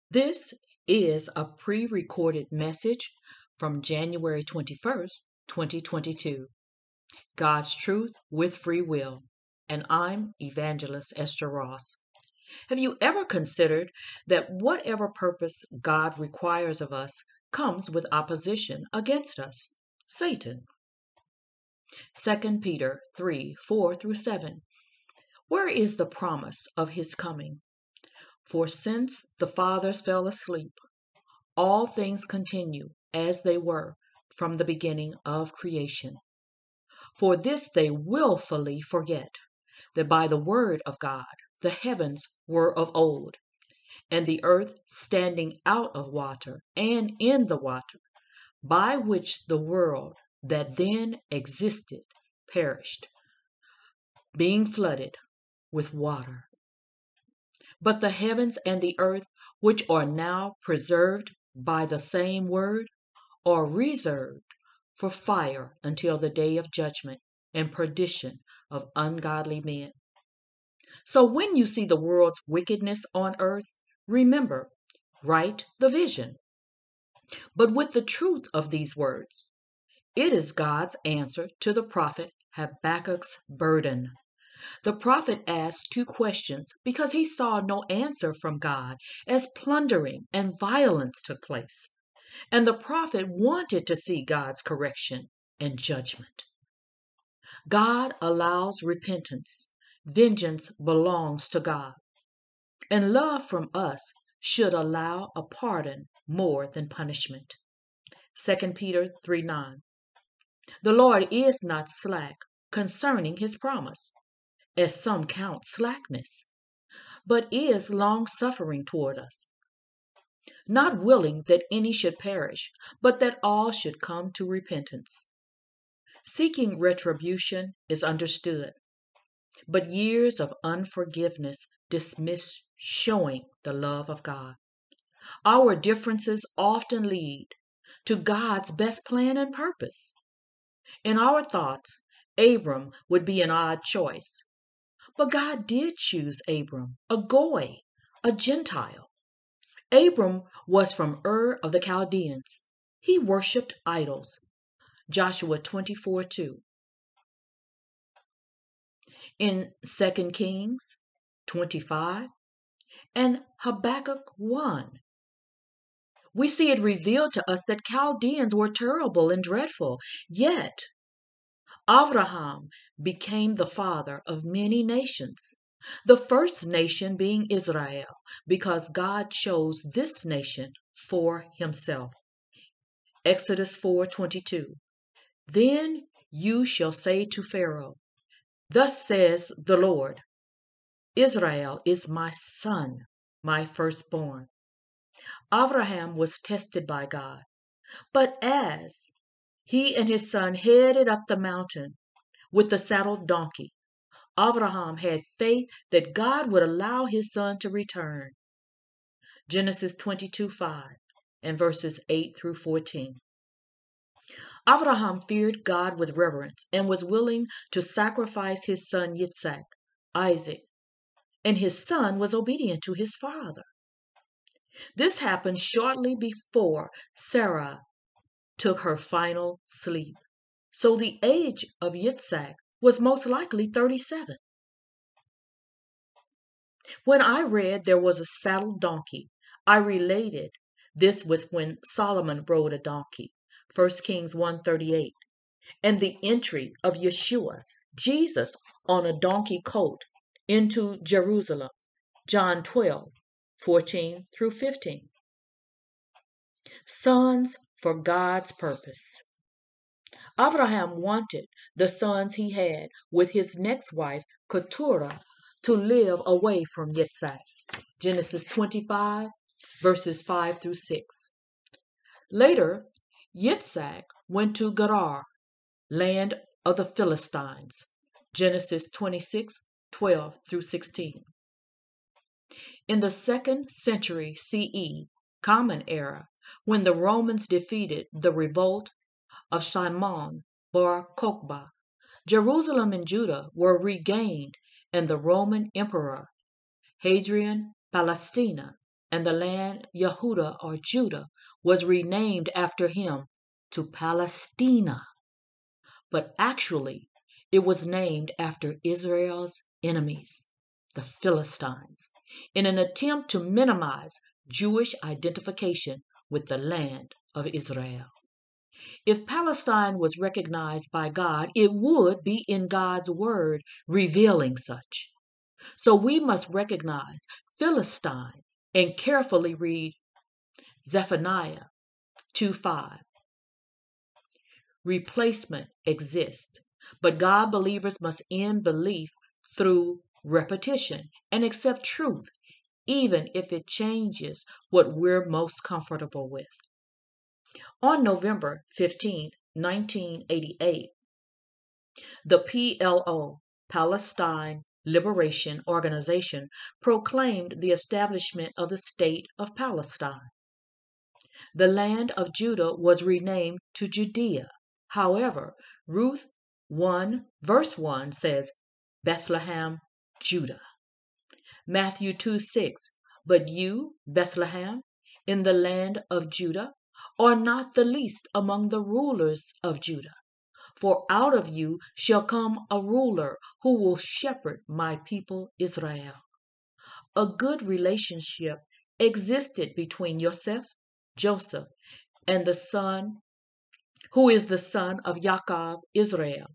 This is a pre recorded message from January 21st, 2022. God's Truth with Free Will. And I'm Evangelist Esther Ross. Have you ever considered that whatever purpose God requires of us comes with opposition against us? Satan. 2 Peter 3:4-7. Where is the promise of his coming? For since the fathers fell asleep, all things continue as they were from the beginning of creation. For this they willfully forget, that by the word of God the heavens were of old, and the earth standing out of water and in the water, by which the world that then existed perished, being flooded with water. But the heavens and the earth, which are now preserved by the same word, are reserved for fire until the day of judgment and perdition of ungodly men. So when you see the world's wickedness on earth, remember, write the vision. But with the truth of these words, it is God's answer to the prophet Habakkuk's burden. The prophet asked two questions because he saw no answer from God as plundering and violence took place. And the prophet wanted to see God's correction and judgment. God allows repentance. Vengeance belongs to God. And love from us should allow a pardon more than punishment. 2 Peter 3:9. The Lord is not slack concerning his promise, as some count slackness, but is long-suffering toward us, not willing that any should perish, but that all should come to repentance. Seeking retribution is understood, but years of unforgiveness dismiss showing the love of God. Our differences often lead to God's best plan and purpose. In our thoughts, Abram would be an odd choice, but God did choose Abram, a Goy, a Gentile. Abram was from Ur of the Chaldeans. He worshipped idols. Joshua 24:2. In 2 Kings 25 and Habakkuk 1, we see it revealed to us that Chaldeans were terrible and dreadful, yet Abraham became the father of many nations, the first nation being Israel, because God chose this nation for himself. Exodus 4:22. Then you shall say to Pharaoh, thus says the Lord, Israel is my son, my firstborn. Abraham was tested by God, but as he and his son headed up the mountain with the saddled donkey, Abraham had faith that God would allow his son to return. Genesis 22:5 and verses 8-14. Abraham feared God with reverence and was willing to sacrifice his son Yitzhak, Isaac, and his son was obedient to his father. This happened shortly before Sarah took her final sleep. So the age of Yitzhak was most likely 37. When I read there was a saddled donkey, I related this with when Solomon rode a donkey, 1 Kings 1:38, and the entry of Yeshua, Jesus, on a donkey colt into Jerusalem, John 12:14-15. Sons for God's purpose. Abraham wanted the sons he had with his next wife, Keturah, to live away from Yitzhak. Genesis 25, verses 5-6. Later, Yitzhak went to Gerar, land of the Philistines. Genesis 26:12-16. In the 2nd century CE, Common Era, when the Romans defeated the revolt of Shimon bar Kokhba, Jerusalem and Judah were regained, and the Roman Emperor Hadrian Palestina and the land Yehuda or Judah was renamed after him to Palestina. But actually, it was named after Israel's enemies, the Philistines, in an attempt to minimize Jewish identification with the land of Israel. If Palestine was recognized by God, it would be in God's word revealing such. So we must recognize Philistine and carefully read Zephaniah 2:5. Replacement exists, but God believers must end belief through repetition and accept truth, even if it changes what we're most comfortable with. On November 15, 1988, the PLO, Palestine Liberation Organization, proclaimed the establishment of the State of Palestine. The land of Judah was renamed to Judea. However, Ruth 1 verse 1 says, Bethlehem, Judah. Matthew 2:6, but you, Bethlehem, in the land of Judah, are not the least among the rulers of Judah. For out of you shall come a ruler who will shepherd my people Israel. A good relationship existed between Joseph, and the son who is the son of Yaakov, Israel.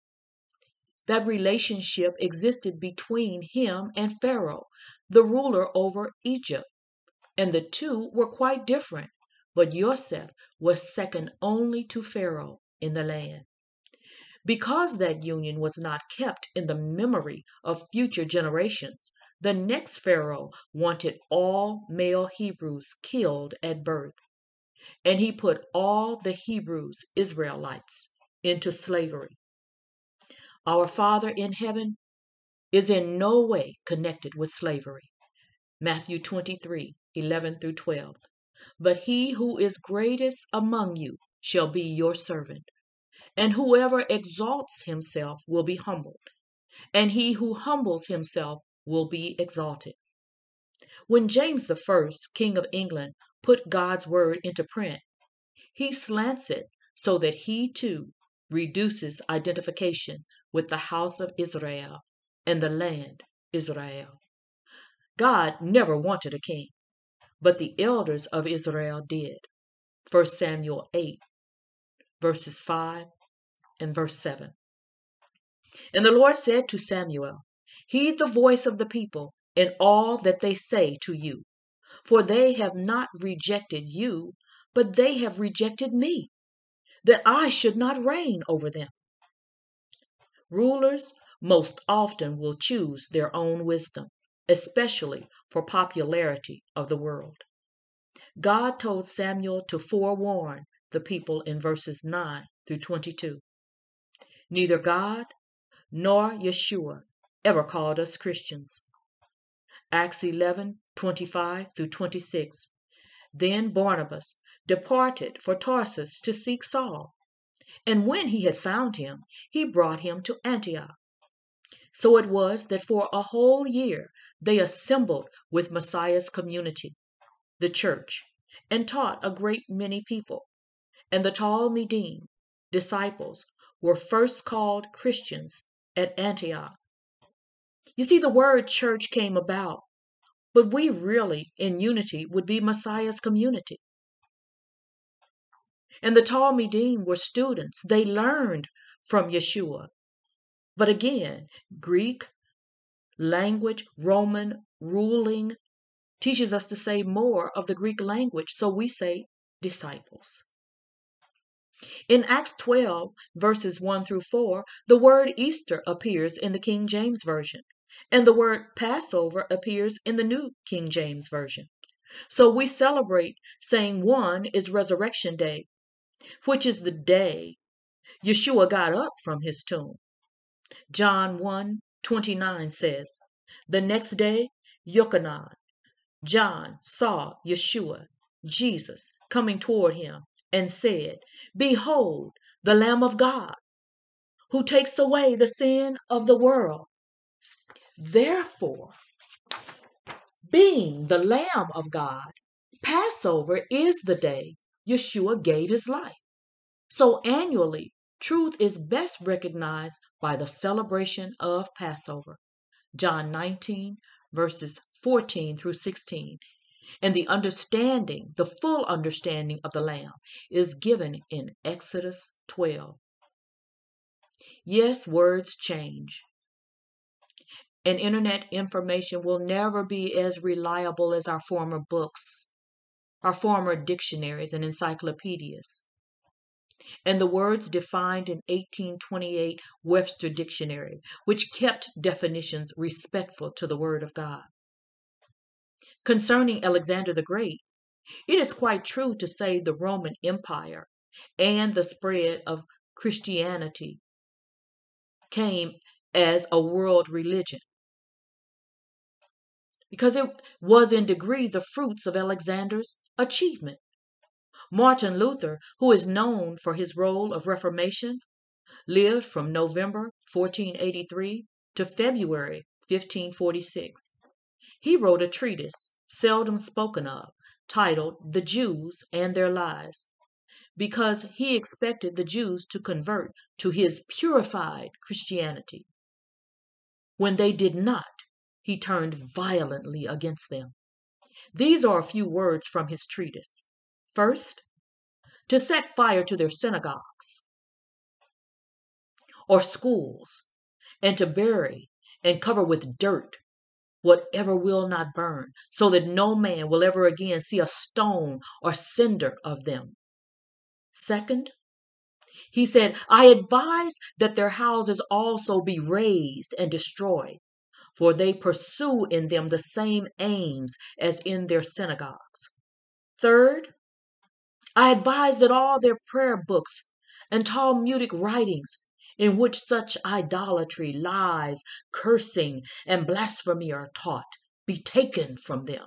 That relationship existed between him and Pharaoh, the ruler over Egypt, and the two were quite different, but Joseph was second only to Pharaoh in the land. Because that union was not kept in the memory of future generations, the next Pharaoh wanted all male Hebrews killed at birth, and he put all the Hebrews, Israelites, into slavery. Our Father in heaven is in no way connected with slavery. Matthew 23:11-12. But he who is greatest among you shall be your servant. And whoever exalts himself will be humbled, and he who humbles himself will be exalted. When James I, King of England, put God's word into print, he slants it so that he too reduces identification with the house of Israel and the land Israel. God never wanted a king, but the elders of Israel did. 1 Samuel 8, verses 5 and verse 7. And the Lord said to Samuel, heed the voice of the people in all that they say to you, for they have not rejected you, but they have rejected me, that I should not reign over them. Rulers most often will choose their own wisdom, especially for popularity of the world. God told Samuel to forewarn the people in verses 9-22. Neither God nor Yeshua ever called us Christians. Acts 11:25-26. Then Barnabas departed for Tarsus to seek Saul, and when he had found him, he brought him to Antioch. So it was that for a whole year they assembled with Messiah's community, the church, and taught a great many people. And the Talmidim, disciples, were first called Christians at Antioch. You see, the word church came about, but we really, in unity, would be Messiah's community. And the Talmidim were students. They learned from Yeshua. But again, Greek language, Roman ruling teaches us to say more of the Greek language, so we say disciples. In Acts 12, verses 1-4, the word Easter appears in the King James Version, and the word Passover appears in the New King James Version. So we celebrate saying one is Resurrection Day, which is the day Yeshua got up from his tomb. John 1:29 says, the next day, Yochanan, John saw Yeshua, Jesus, coming toward him and said, behold, the Lamb of God, who takes away the sin of the world. Therefore, Being the Lamb of God, Passover is the day Yeshua gave his life. So annually, truth is best recognized by the celebration of Passover. John 19, verses 14 through 16. And the full understanding of the Lamb is given in Exodus 12. Yes, words change. And internet information will never be as reliable as our former books, our former dictionaries and encyclopedias. And the words defined in 1828 Webster Dictionary, which kept definitions respectful to the Word of God. Concerning Alexander the Great, it is quite true to say the Roman Empire and the spread of Christianity came as a world religion, because it was in degree the fruits of Alexander's achievement. Martin Luther, who is known for his role of Reformation, lived from November 1483 to February 1546. He wrote a treatise, seldom spoken of, titled The Jews and Their Lies, because he expected the Jews to convert to his purified Christianity. When they did not, he turned violently against them. These are a few words from his treatise. First, to set fire to their synagogues or schools, and to bury and cover with dirt whatever will not burn, so that no man will ever again see a stone or cinder of them. Second, he said, I advise that their houses also be razed and destroyed, for they pursue in them the same aims as in their synagogues. Third, I advise that all their prayer books and Talmudic writings, in which such idolatry, lies, cursing, and blasphemy are taught, be taken from them.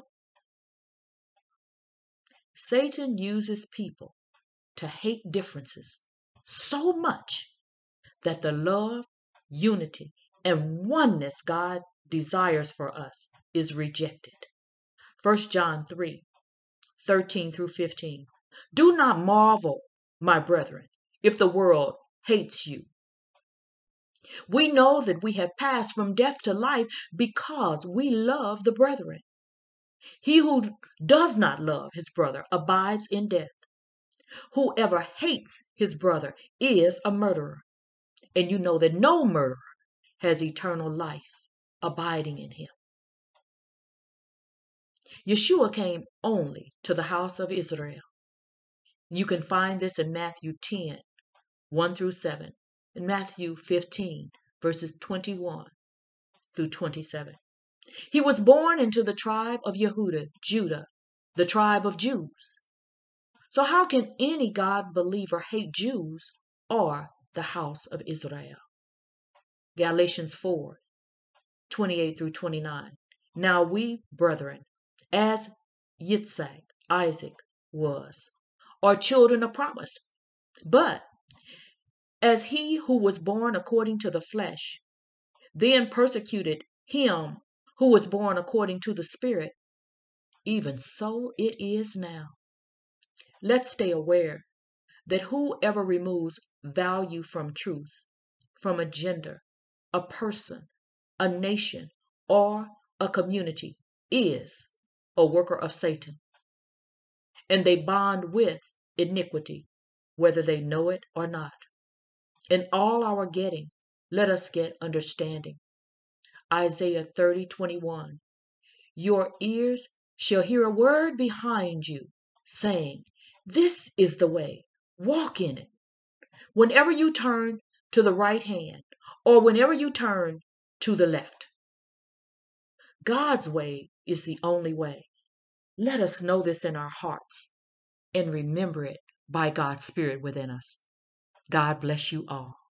Satan uses people to hate differences so much that the love, unity, and oneness God desires for us is rejected. 1 John 3, 13 through 15. Do not marvel, my brethren, if the world hates you. We know that we have passed from death to life because we love the brethren. He who does not love his brother abides in death. Whoever hates his brother is a murderer. And you know that no murderer has eternal life abiding in him. Yeshua came only to the house of Israel. You can find this in Matthew 10, 1 through 7, and Matthew 15, verses 21 through 27. He was born into the tribe of Yehuda, Judah, the tribe of Jews. So how can any God believer hate Jews or the house of Israel? Galatians 4, 28 through 29. Now we, brethren, as Yitzhak, Isaac was, are children of promise. But as he who was born according to the flesh, then persecuted him who was born according to the Spirit, even so it is now. Let's stay aware that whoever removes value from truth, from a gender, a person, a nation, or a community is a worker of Satan. And they bond with iniquity, whether they know it or not. In all our getting, let us get understanding. Isaiah 30:21. Your ears shall hear a word behind you, saying, this is the way, walk in it. Whenever you turn to the right hand, or whenever you turn to the left. God's way is the only way. Let us know this in our hearts and remember it by God's Spirit within us. God bless you all.